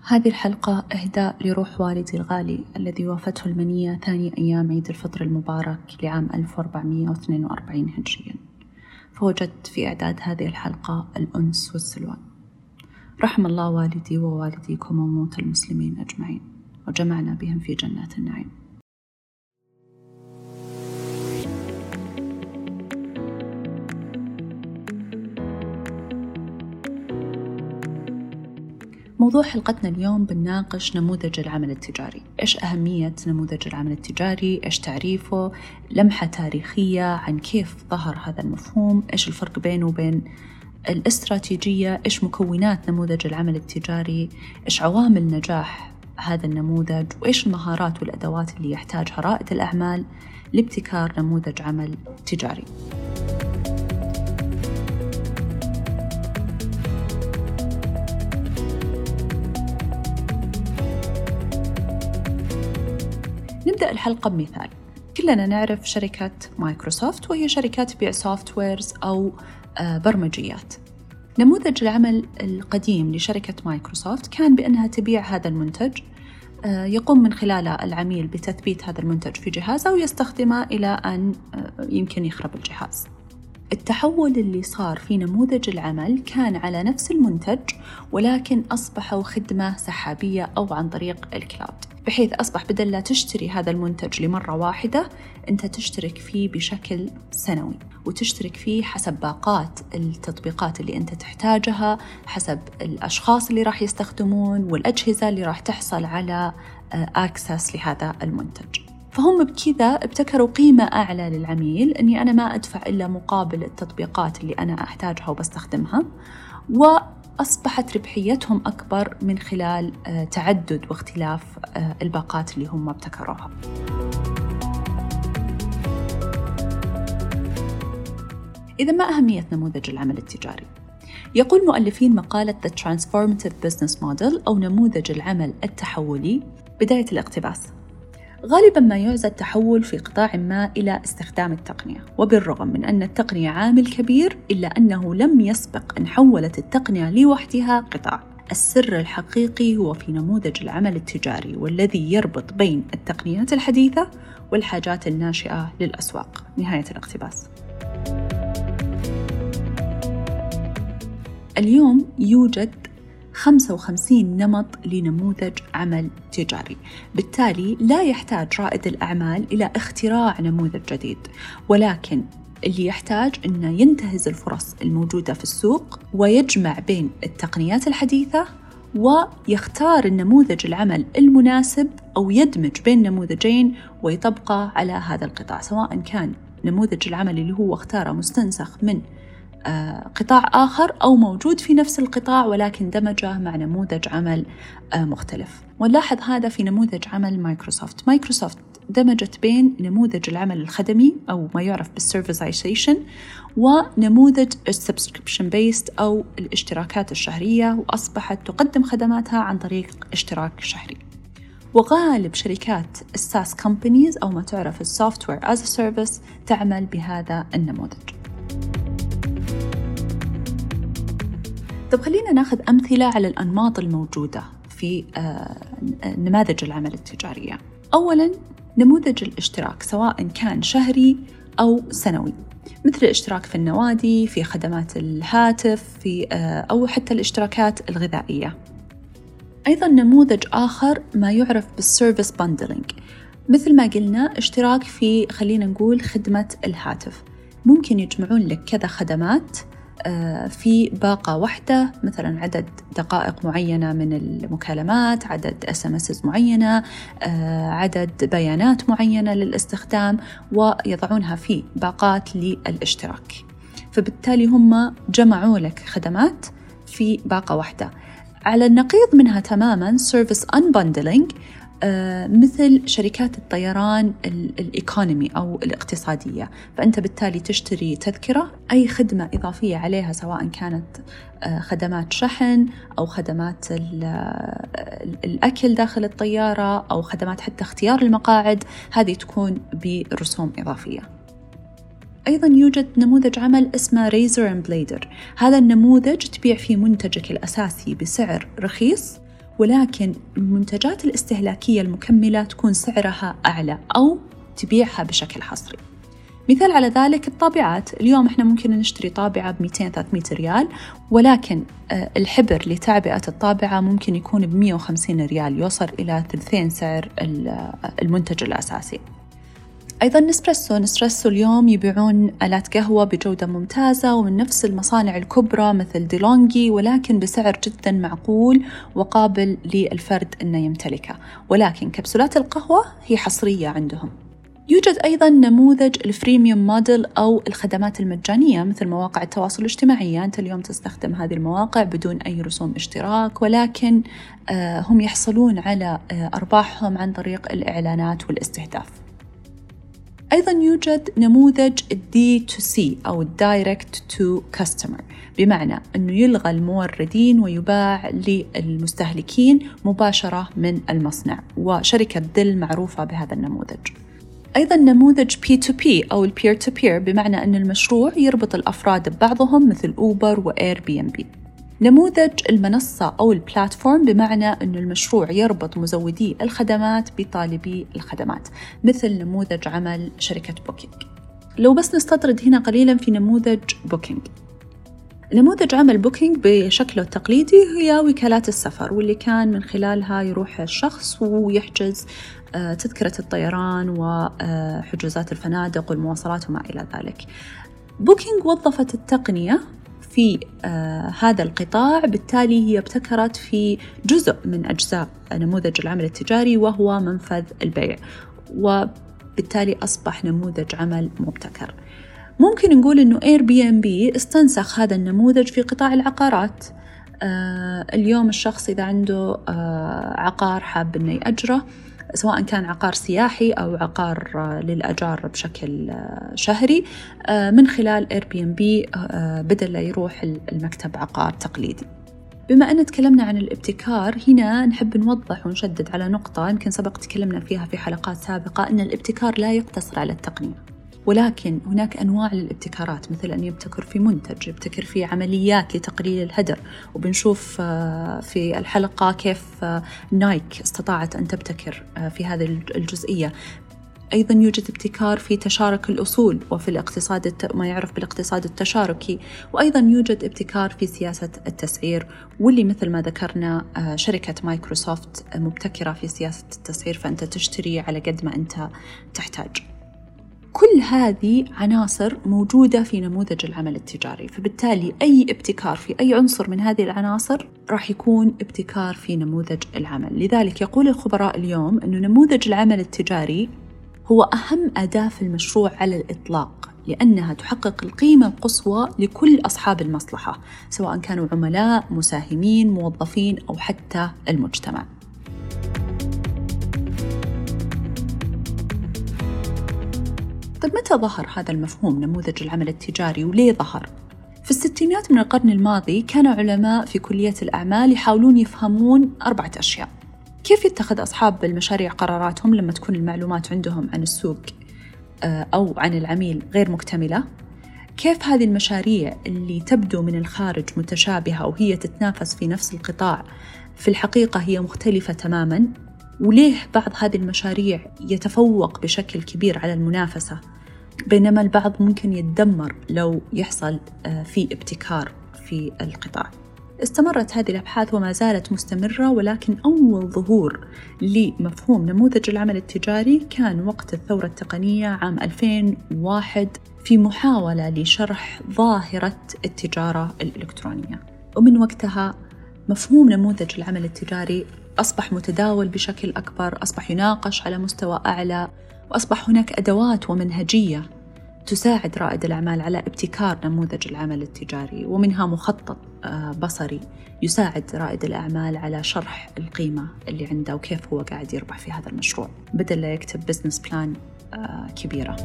هذه الحلقة إهداء لروح والدي الغالي الذي وافته المنية ثاني أيام عيد الفطر المبارك لعام 1442 هجريا، فوجدت في إعداد هذه الحلقة الأنس والسلوان. رحم الله والدي ووالديكم وموتى المسلمين أجمعين، وجمعنا بهم في جنات النعيم. موضوع حلقتنا اليوم بنناقش نموذج العمل التجاري. إيش أهمية نموذج العمل التجاري؟ إيش تعريفه؟ لمحة تاريخية عن كيف ظهر هذا المفهوم؟ إيش الفرق بينه وبين الاستراتيجية؟ إيش مكونات نموذج العمل التجاري؟ إيش عوامل نجاح هذا النموذج؟ وإيش المهارات والأدوات اللي يحتاجها رائد الأعمال لابتكار نموذج عمل تجاري؟ نبدأ الحلقة بمثال. كلنا نعرف شركة مايكروسوفت، وهي شركة تبيع سوفت ويرز أو برمجيات. نموذج العمل القديم لشركة مايكروسوفت كان بأنها تبيع هذا المنتج، يقوم من خلاله العميل بتثبيت هذا المنتج في جهازه ويستخدمه إلى أن يمكن يخرب الجهاز. التحول اللي صار في نموذج العمل كان على نفس المنتج، ولكن أصبحوا خدمة سحابية أو عن طريق الكلاود، بحيث أصبح بدل لا تشتري هذا المنتج لمرة واحدة، أنت تشترك فيه بشكل سنوي، وتشترك فيه حسب باقات التطبيقات اللي أنت تحتاجها، حسب الأشخاص اللي راح يستخدمون والأجهزة اللي راح تحصل على أكسس لهذا المنتج. فهم بكذا ابتكروا قيمة أعلى للعميل، أني أنا ما أدفع إلا مقابل التطبيقات اللي أنا أحتاجها وبستخدمها، وأصبحت ربحيتهم أكبر من خلال تعدد واختلاف الباقات اللي هم ابتكروها. إذا ما أهمية نموذج العمل التجاري؟ يقول مؤلفين مقالة The Transformative Business Model أو نموذج العمل التحولي بداية الاقتباس: غالباً ما يعزى التحول في قطاع ما إلى استخدام التقنية، وبالرغم من أن التقنية عامل كبير إلا أنه لم يسبق أن حولت التقنية لوحدها قطاع. السر الحقيقي هو في نموذج العمل التجاري، والذي يربط بين التقنيات الحديثة والحاجات الناشئة للأسواق. نهاية الاقتباس. اليوم يوجد 55 نمط لنموذج عمل تجاري، بالتالي لا يحتاج رائد الأعمال إلى اختراع نموذج جديد، ولكن اللي يحتاج أنه ينتهز الفرص الموجودة في السوق ويجمع بين التقنيات الحديثة ويختار النموذج العمل المناسب، أو يدمج بين نموذجين ويطبقه على هذا القطاع، سواء كان نموذج العمل اللي هو اختاره مستنسخ من قطاع آخر أو موجود في نفس القطاع ولكن دمجه مع نموذج عمل مختلف. ونلاحظ هذا في نموذج عمل مايكروسوفت. مايكروسوفت دمجت بين نموذج العمل الخدمي أو ما يعرف بالسيرفيسايزيشن ونموذج السبسكريبشن بيست أو الاشتراكات الشهرية، وأصبحت تقدم خدماتها عن طريق اشتراك شهري. وغالب شركات الساس كومبانيز أو ما تعرف السوفتوير as a service تعمل بهذا النموذج. طب خلينا ناخذ أمثلة على الأنماط الموجودة في نماذج العمل التجارية. أولاً نموذج الاشتراك، سواء كان شهري أو سنوي، مثل الاشتراك في النوادي، في خدمات الهاتف، أو حتى الاشتراكات الغذائية. أيضاً نموذج آخر ما يعرف بالسيرفيس باندلينج، مثل ما قلنا اشتراك في خلينا نقول خدمة الهاتف. ممكن يجمعون لك كذا خدمات في باقة واحدة، مثلا عدد دقائق معينة من المكالمات، عدد SMS معينة، عدد بيانات معينة للاستخدام، ويضعونها في باقات للاشتراك. فبالتالي هم جمعوا لك خدمات في باقة واحدة. على النقيض منها تماما Service Unbundling، مثل شركات الطيران الإيكونومي أو الاقتصادية، فأنت بالتالي تشتري تذكرة، أي خدمة إضافية عليها سواء كانت خدمات شحن أو خدمات الأكل داخل الطيارة أو خدمات حتى اختيار المقاعد، هذه تكون برسوم إضافية. أيضاً يوجد نموذج عمل اسمه Razor and Blader. هذا النموذج تبيع فيه منتجك الأساسي بسعر رخيص، ولكن المنتجات الاستهلاكية المكملة تكون سعرها أعلى أو تبيعها بشكل حصري. مثال على ذلك الطابعات. اليوم إحنا ممكن نشتري طابعة ب200-300 ريال، ولكن الحبر لتعبئة الطابعة ممكن يكون ب150 ريال، يوصل إلى ثلثين سعر المنتج الأساسي. أيضاً نسبريسو اليوم يبيعون آلات قهوة بجودة ممتازة ومن نفس المصانع الكبرى مثل ديلونجي، ولكن بسعر جداً معقول وقابل للفرد أنه يمتلكه، ولكن كبسولات القهوة هي حصرية عندهم. يوجد أيضاً نموذج الفريميوم موديل أو الخدمات المجانية مثل مواقع التواصل الاجتماعي. أنت اليوم تستخدم هذه المواقع بدون أي رسوم اشتراك، ولكن هم يحصلون على أرباحهم عن طريق الإعلانات والاستهداف. أيضاً يوجد نموذج D2C أو Direct to Customer، بمعنى أنه يلغى الموردين ويباع للمستهلكين مباشرة من المصنع، وشركة دل معروفة بهذا النموذج. أيضاً نموذج P2P أو Peer to Peer، بمعنى أن المشروع يربط الأفراد ببعضهم مثل أوبر وإير بي إم بي. نموذج المنصة أو البلاتفورم، بمعنى أن المشروع يربط مزودي الخدمات بطالبي الخدمات مثل نموذج عمل شركة بوكينج. لو بس نستطرد هنا قليلاً في نموذج بوكينج. نموذج عمل بوكينج بشكله التقليدي هي وكالات السفر، واللي كان من خلالها يروح الشخص ويحجز تذكرة الطيران وحجوزات الفنادق والمواصلات وما إلى ذلك. بوكينج وظفت التقنية في هذا القطاع، بالتالي هي ابتكرت في جزء من أجزاء نموذج العمل التجاري وهو منفذ البيع، وبالتالي أصبح نموذج عمل مبتكر. ممكن نقول أنه Airbnb استنسخ هذا النموذج في قطاع العقارات. اليوم الشخص إذا عنده عقار حاب أنه يأجره، سواء كان عقار سياحي أو عقار للأجار بشكل شهري، من خلال Airbnb بدل لا يروح المكتب عقار تقليدي. بما أن تكلمنا عن الابتكار، هنا نحب نوضح ونشدد على نقطة يمكن سبق تكلمنا فيها في حلقات سابقة، أن الابتكار لا يقتصر على التقنية، ولكن هناك أنواع للابتكارات، مثل أن يبتكر في منتج، يبتكر في عمليات لتقليل الهدر، وبنشوف في الحلقة كيف نايك استطاعت أن تبتكر في هذه الجزئية. أيضاً يوجد ابتكار في تشارك الأصول وفي الاقتصاد ما يعرف بالاقتصاد التشاركي، وأيضاً يوجد ابتكار في سياسة التسعير، واللي مثل ما ذكرنا شركة مايكروسوفت مبتكرة في سياسة التسعير، فأنت تشتري على قد ما أنت تحتاج. كل هذه عناصر موجودة في نموذج العمل التجاري، فبالتالي أي ابتكار في أي عنصر من هذه العناصر راح يكون ابتكار في نموذج العمل. لذلك يقول الخبراء اليوم أن نموذج العمل التجاري هو أهم أداة في المشروع على الإطلاق، لأنها تحقق القيمة القصوى لكل أصحاب المصلحة، سواء كانوا عملاء، مساهمين، موظفين أو حتى المجتمع. طيب متى ظهر هذا المفهوم نموذج العمل التجاري وليه ظهر؟ في الستينات من القرن الماضي كان علماء في كلية الأعمال يحاولون يفهمون 4 أشياء. كيف يتخذ أصحاب المشاريع قراراتهم لما تكون المعلومات عندهم عن السوق أو عن العميل غير مكتملة؟ كيف هذه المشاريع اللي تبدو من الخارج متشابهة وهي تتنافس في نفس القطاع في الحقيقة هي مختلفة تماماً؟ وليه بعض هذه المشاريع يتفوق بشكل كبير على المنافسة، بينما البعض ممكن يتدمر لو يحصل في ابتكار في القطاع؟ استمرت هذه الأبحاث وما زالت مستمرة، ولكن أول ظهور لمفهوم نموذج العمل التجاري كان وقت الثورة التقنية عام 2001 في محاولة لشرح ظاهرة التجارة الإلكترونية. ومن وقتها مفهوم نموذج العمل التجاري أصبح متداول بشكل أكبر، أصبح يناقش على مستوى أعلى، وأصبح هناك أدوات ومنهجية تساعد رائد الأعمال على ابتكار نموذج العمل التجاري، ومنها مخطط بصري يساعد رائد الأعمال على شرح القيمة اللي عنده وكيف هو قاعد يربح في هذا المشروع بدل لا يكتب بزنس بلان كبيرة.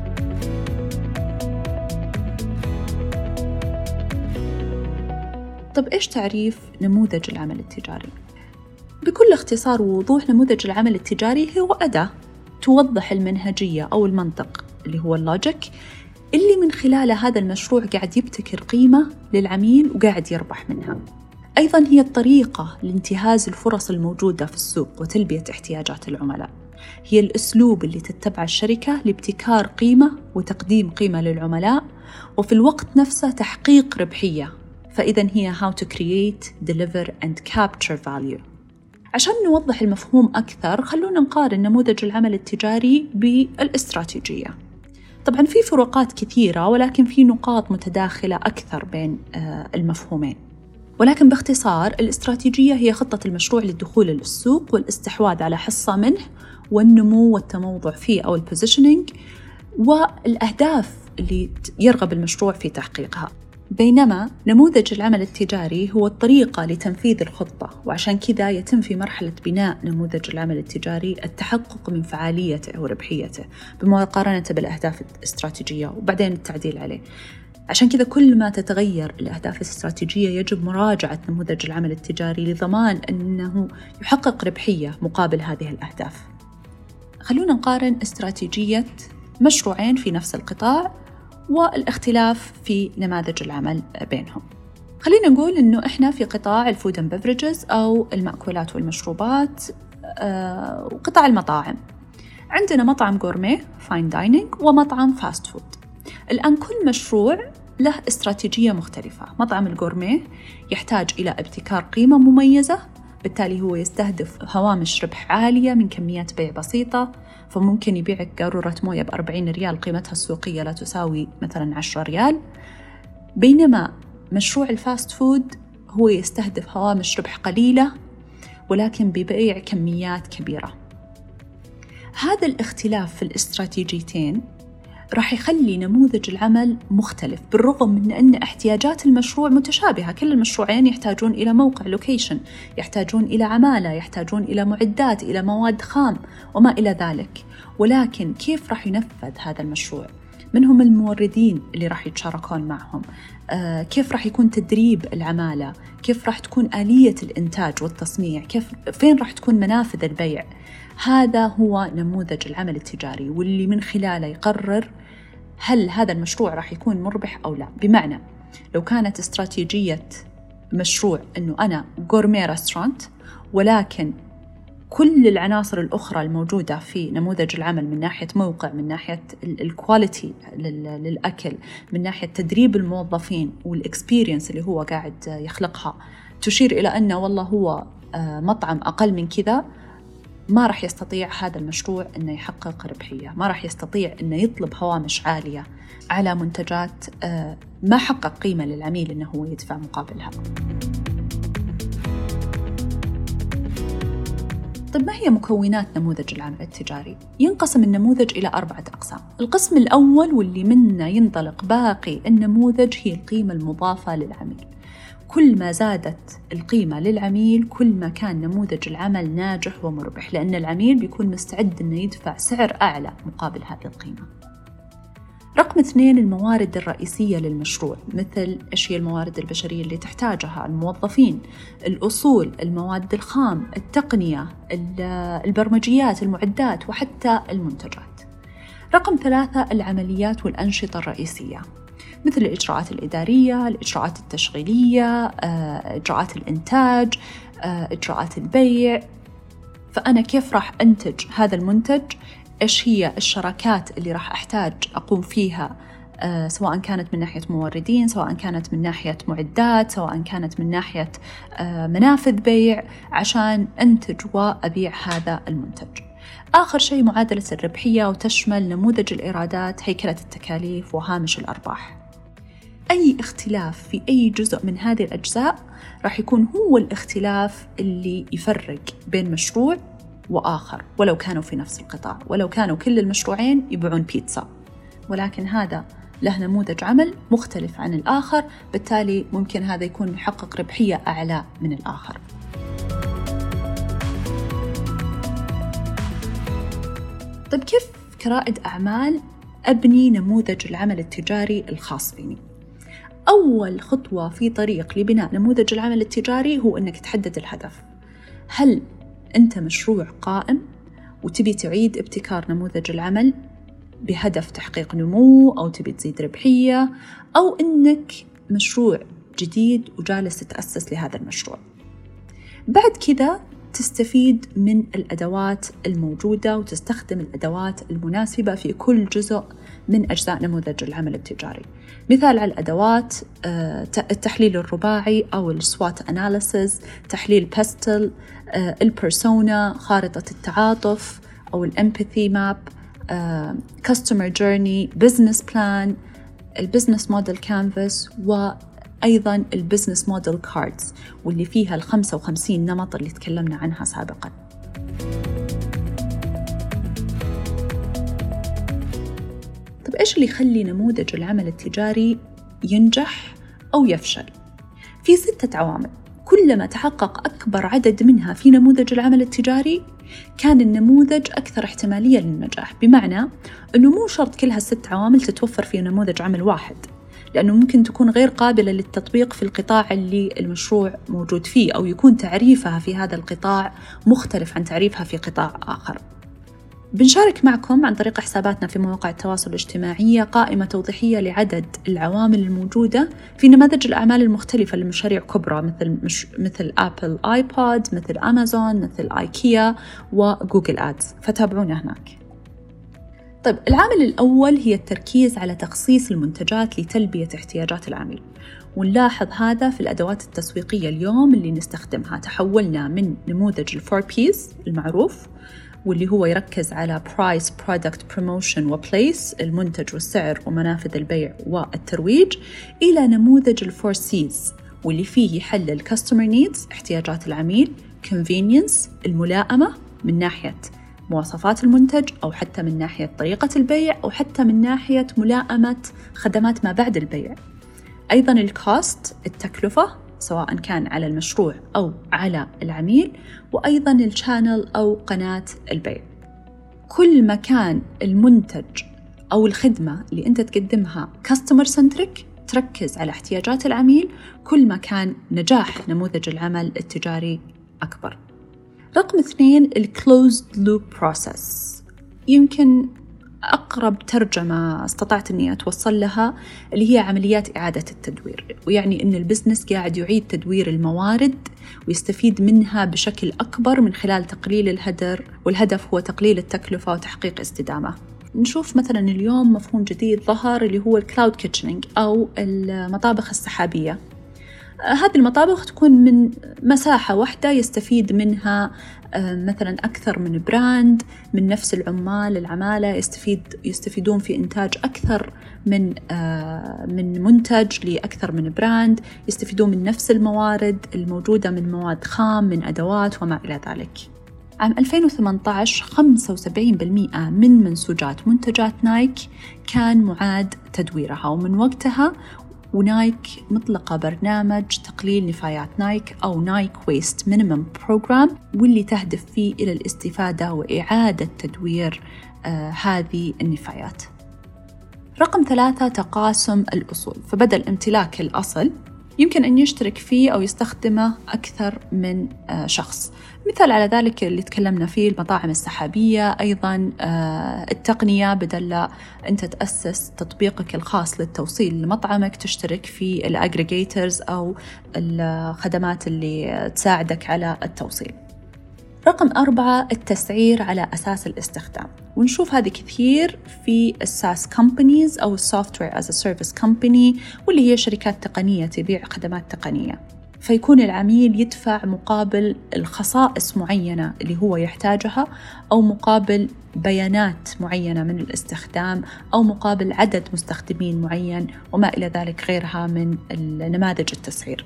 طب إيش تعريف نموذج العمل التجاري؟ بكل اختصار ووضوح، نموذج العمل التجاري هو أداة توضح المنهجية أو المنطق اللي هو اللوجيك اللي من خلاله هذا المشروع قاعد يبتكر قيمة للعميل وقاعد يربح منها. أيضاً هي الطريقة لانتهاز الفرص الموجودة في السوق وتلبية احتياجات العملاء. هي الأسلوب اللي تتبع الشركة لابتكار قيمة وتقديم قيمة للعملاء، وفي الوقت نفسه تحقيق ربحية. فإذن هي how to create, deliver and capture value. عشان نوضح المفهوم أكثر، خلونا نقارن نموذج العمل التجاري بالاستراتيجية. طبعاً في فروقات كثيرة، ولكن في نقاط متداخلة أكثر بين المفهومين. ولكن باختصار، الاستراتيجية هي خطة المشروع للدخول للسوق والاستحواذ على حصة منه والنمو والتموضع فيه أو البوزيشنينج، والأهداف اللي يرغب المشروع في تحقيقها. بينما نموذج العمل التجاري هو الطريقة لتنفيذ الخطة، وعشان كذا يتم في مرحلة بناء نموذج العمل التجاري التحقق من فعاليته وربحيته بمقارنة بالأهداف الاستراتيجية وبعدين التعديل عليه. عشان كذا كل ما تتغير الأهداف الاستراتيجية يجب مراجعة نموذج العمل التجاري لضمان أنه يحقق ربحية مقابل هذه الأهداف. خلونا نقارن استراتيجية مشروعين في نفس القطاع والاختلاف في نماذج العمل بينهم. خلينا نقول أنه إحنا في قطاع الفود اند بيفرجز أو المأكولات والمشروبات وقطاع المطاعم. عندنا مطعم غورميه فاين دايننج ومطعم فاست فود. الآن كل مشروع له استراتيجية مختلفة. مطعم الغورميه يحتاج إلى ابتكار قيمة مميزة، بالتالي هو يستهدف هوامش ربح عالية من كميات بيع بسيطة، فممكن يبيعك قارورة موية ب40 ريال قيمتها السوقية لا تساوي مثلا 10 ريال. بينما مشروع الفاست فود هو يستهدف هوامش ربح قليلة ولكن ببيع كميات كبيرة. هذا الاختلاف في الاستراتيجيتين راح يخلي نموذج العمل مختلف، بالرغم من أن احتياجات المشروع متشابهة. كل المشروعين يحتاجون إلى موقع لوكيشن، يحتاجون إلى عمالة، يحتاجون إلى معدات، إلى مواد خام وما إلى ذلك. ولكن كيف راح ينفذ هذا المشروع؟ من هم الموردين اللي راح يتشاركون معهم؟ كيف راح يكون تدريب العمالة؟ كيف راح تكون آلية الإنتاج والتصنيع؟ فين راح تكون منافذ البيع؟ هذا هو نموذج العمل التجاري، واللي من خلاله يقرر هل هذا المشروع راح يكون مربح أو لا. بمعنى لو كانت استراتيجية مشروع أنه أنا غورميه ريستورانت، ولكن كل العناصر الأخرى الموجودة في نموذج العمل من ناحية موقع، من ناحية الكواليتي للأكل، من ناحية تدريب الموظفين والإكسبيرينس اللي هو قاعد يخلقها، تشير إلى أنه والله هو مطعم أقل من كذا، ما راح يستطيع هذا المشروع أنه يحقق ربحية، ما راح يستطيع أنه يطلب هوامش عالية على منتجات ما حقق قيمة للعميل أنه هو يدفع مقابلها. طيب ما هي مكونات نموذج العمل التجاري؟ ينقسم النموذج إلى 4 أقسام. القسم الأول واللي منه ينطلق باقي النموذج هي القيمة المضافة للعميل. كل ما زادت القيمة للعميل كل ما كان نموذج العمل ناجح ومربح، لأن العميل بيكون مستعد أنه يدفع سعر أعلى مقابل هذه القيمة. رقم 2 الموارد الرئيسية للمشروع، مثل إيش هي الموارد البشرية اللي تحتاجها، الموظفين، الأصول، المواد الخام، التقنية، البرمجيات، المعدات وحتى المنتجات. رقم 3 العمليات والأنشطة الرئيسية، مثل الإجراءات الإدارية، الإجراءات التشغيلية، إجراءات الإنتاج، إجراءات البيع. فأنا كيف راح أنتج هذا المنتج؟ إيش هي الشراكات اللي راح أحتاج أقوم فيها، سواء كانت من ناحية موردين، سواء كانت من ناحية معدات، سواء كانت من ناحية منافذ بيع، عشان أنتج وأبيع هذا المنتج. آخر شيء معادلة الربحية، وتشمل نموذج الإيرادات، هيكلة التكاليف، وهامش الأرباح. أي اختلاف في أي جزء من هذه الأجزاء راح يكون هو الاختلاف اللي يفرق بين مشروع وآخر، ولو كانوا في نفس القطاع، ولو كانوا كل المشروعين يبيعون بيتزا، ولكن هذا له نموذج عمل مختلف عن الآخر، بالتالي ممكن هذا يكون يحقق ربحية أعلى من الآخر. طيب كيف كرائد أعمال أبني نموذج العمل التجاري الخاص فيني؟ أول خطوة في طريق لبناء نموذج العمل التجاري هو أنك تحدد الهدف. هل أنت مشروع قائم وتبي تعيد ابتكار نموذج العمل بهدف تحقيق نمو، أو تبي تزيد ربحية، أو أنك مشروع جديد وجالس تتأسس لهذا المشروع. بعد كذا تستفيد من الأدوات الموجودة وتستخدم الأدوات المناسبة في كل جزء من أجزاء نموذج العمل التجاري. مثال على الأدوات: التحليل الرباعي أو السوات أناليسيس، تحليل باستل، البيرسونا، خارطة التعاطف أو الامباثي ماب، كاستمر جيرني، بزنس بلان، البزنس موديل كانفاس، وأيضاً البزنس موديل كاردز واللي فيها 55 نمط اللي تكلمنا عنها سابقاً. طب إيش اللي يخلي نموذج العمل التجاري ينجح أو يفشل؟ في 6 عوامل، كلما تحقق أكبر عدد منها في نموذج العمل التجاري كان النموذج أكثر احتمالية للنجاح. بمعنى أنه مو شرط كل هال6 عوامل تتوفر في نموذج عمل واحد، لأنه ممكن تكون غير قابلة للتطبيق في القطاع اللي المشروع موجود فيه، أو يكون تعريفها في هذا القطاع مختلف عن تعريفها في قطاع آخر. بنشارك معكم عن طريق حساباتنا في مواقع التواصل الاجتماعي قائمة توضيحية لعدد العوامل الموجودة في نماذج الأعمال المختلفة لمشاريع كبرى مثل أبل آيبود، مثل أمازون، مثل آيكيا وجوجل آدز، فتابعونا هناك. طيب، العامل الأول هي التركيز على تخصيص المنتجات لتلبية احتياجات العميل، ونلاحظ هذا في الأدوات التسويقية اليوم اللي نستخدمها. تحولنا من نموذج ال4 P's المعروف واللي هو يركز على Price, Product, Promotion و Place، المنتج والسعر ومنافذ البيع والترويج، إلى نموذج ال4 C's واللي فيه يحلل Customer Needs، احتياجات العميل، Convenience، الملائمة من ناحية مواصفات المنتج أو حتى من ناحية طريقة البيع أو حتى من ناحية ملائمة خدمات ما بعد البيع، أيضاً الكوست، التكلفة سواء كان على المشروع أو على العميل، وأيضاً الشانل أو قناة البيع. كل ما كان المنتج أو الخدمة اللي أنت تقدمها customer centric، تركز على احتياجات العميل، كل ما كان نجاح نموذج العمل التجاري أكبر. رقم 2 الclosed loop process. يمكن أقرب ترجمة استطعت أني أتوصل لها اللي هي عمليات إعادة التدوير، ويعني أن البزنس قاعد يعيد تدوير الموارد ويستفيد منها بشكل أكبر من خلال تقليل الهدر، والهدف هو تقليل التكلفة وتحقيق استدامة. نشوف مثلا اليوم مفهوم جديد ظهر اللي هو الكلاود كيتشنينج أو المطابخ السحابية. هذه المطابخ تكون من مساحة واحدة يستفيد منها مثلا أكثر من براند، من نفس العمالة يستفيدون في إنتاج أكثر من منتج لأكثر من براند، يستفيدون من نفس الموارد الموجودة من مواد خام، من أدوات وما إلى ذلك. عام 2018 75% من منسوجات منتجات نايك كان معاد تدويرها، ومن وقتها ونايك مطلقة برنامج تقليل نفايات نايك أو نايك ويست مينيمم بروجرام، واللي تهدف فيه إلى الاستفادة وإعادة تدوير هذه النفايات. رقم 3 تقاسم الأصول، فبدل امتلاك الأصل يمكن أن يشترك فيه أو يستخدمه أكثر من شخص. مثال على ذلك اللي تكلمنا فيه المطاعم السحابية، أيضاً التقنية، بدل لا أنت تأسس تطبيقك الخاص للتوصيل لمطعمك تشترك في الأجريجيترز أو الخدمات اللي تساعدك على التوصيل. رقم 4 التسعير على أساس الاستخدام، ونشوف هذه كثير في الساس كومبانيز أو السوفتوير از سيرفيس كومباني، واللي هي شركات تقنية تبيع خدمات تقنية، فيكون العميل يدفع مقابل الخصائص معينة اللي هو يحتاجها، أو مقابل بيانات معينة من الاستخدام، أو مقابل عدد مستخدمين معين وما إلى ذلك غيرها من نماذج التسعير.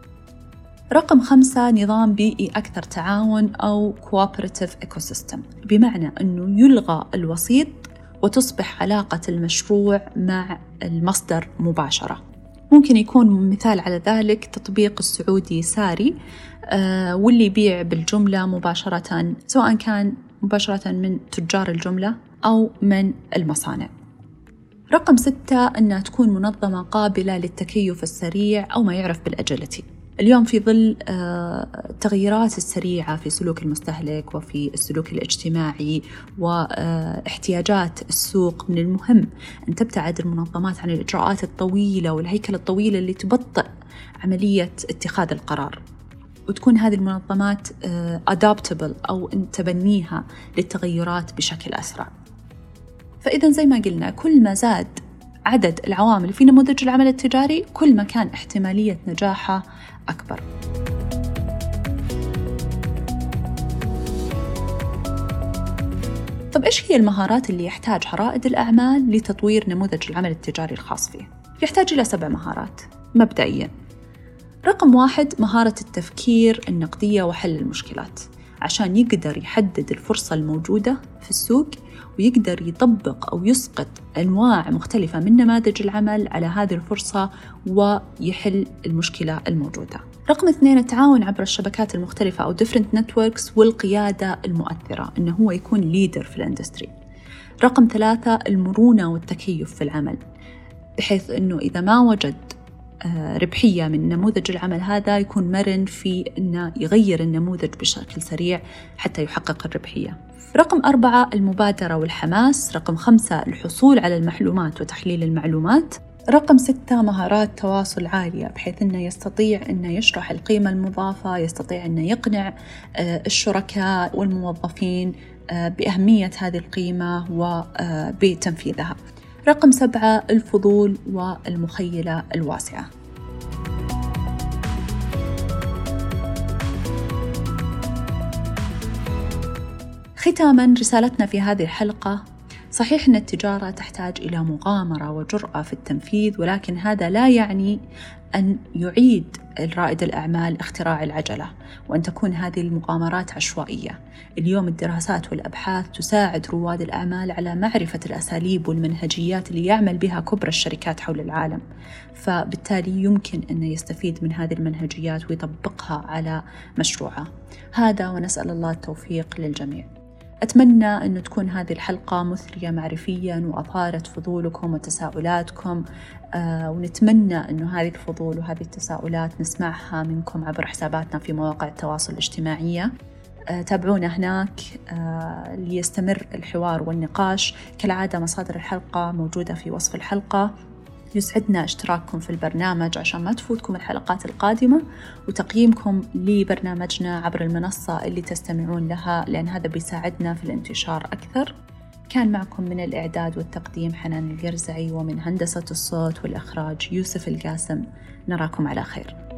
رقم 5 نظام بيئي أكثر تعاون أو cooperative ecosystem، بمعنى أنه يلغى الوسيط وتصبح علاقة المشروع مع المصدر مباشرة. ممكن يكون مثال على ذلك تطبيق السعودي ساري، واللي يبيع بالجملة مباشرة، سواء كان مباشرة من تجار الجملة أو من المصانع. رقم 6 أنها تكون منظمة قابلة للتكيف السريع أو ما يعرف بالأجيلتي، اليوم في ظل التغيرات السريعة في سلوك المستهلك وفي السلوك الاجتماعي واحتياجات السوق، من المهم أن تبتعد المنظمات عن الإجراءات الطويلة والهيكل الطويلة اللي تبطئ عملية اتخاذ القرار، وتكون هذه المنظمات adaptable أو تبنيها للتغيرات بشكل أسرع. فإذا زي ما قلنا، كل ما زاد عدد العوامل في نموذج العمل التجاري كل ما كان احتمالية نجاحه أكبر. طب إيش هي المهارات اللي يحتاجها رائد الأعمال لتطوير نموذج العمل التجاري الخاص فيه؟ يحتاج إلى 7 مهارات مبدئياً. رقم 1، مهارة التفكير النقدية وحل المشكلات، عشان يقدر يحدد الفرصة الموجودة في السوق ويقدر يطبق أو يسقط أنواع مختلفة من نماذج العمل على هذه الفرصة ويحل المشكلة الموجودة. رقم 2، التعاون عبر الشبكات المختلفة أو different networks والقيادة المؤثرة، إنه هو يكون ليدر في الاندستري. رقم 3، المرونة والتكيف في العمل، بحيث إنه إذا ما وجد ربحية من نموذج العمل هذا يكون مرن في أنه يغير النموذج بشكل سريع حتى يحقق الربحية. رقم 4، المبادرة والحماس. رقم 5، الحصول على المعلومات وتحليل المعلومات. رقم 6، مهارات تواصل عالية، بحيث أنه يستطيع أنه يشرح القيمة المضافة، يستطيع أنه يقنع الشركاء والموظفين بأهمية هذه القيمة وبتنفيذها. رقم 7، الفضول والمخيلة الواسعة. ختاماً، رسالتنا في هذه الحلقة: صحيح أن التجارة تحتاج إلى مغامرة وجرأة في التنفيذ، ولكن هذا لا يعني أن يعيد رائد الأعمال اختراع العجلة وأن تكون هذه المغامرات عشوائية. اليوم الدراسات والأبحاث تساعد رواد الأعمال على معرفة الأساليب والمنهجيات اللي يعمل بها كبرى الشركات حول العالم، فبالتالي يمكن أن يستفيد من هذه المنهجيات ويطبقها على مشروعه. هذا ونسأل الله التوفيق للجميع. أتمنى أن تكون هذه الحلقة مثرية معرفياً وأثارت فضولكم وتساؤلاتكم، ونتمنى أن هذه الفضول وهذه التساؤلات نسمعها منكم عبر حساباتنا في مواقع التواصل الاجتماعية. تابعونا هناك ليستمر الحوار والنقاش. كالعادة مصادر الحلقة موجودة في وصف الحلقة. يسعدنا اشتراككم في البرنامج عشان ما تفوتكم الحلقات القادمة، وتقييمكم لبرنامجنا عبر المنصة اللي تستمعون لها، لأن هذا بيساعدنا في الانتشار أكثر. كان معكم من الإعداد والتقديم حنان القرزعي، ومن هندسة الصوت والإخراج يوسف القاسم. نراكم على خير.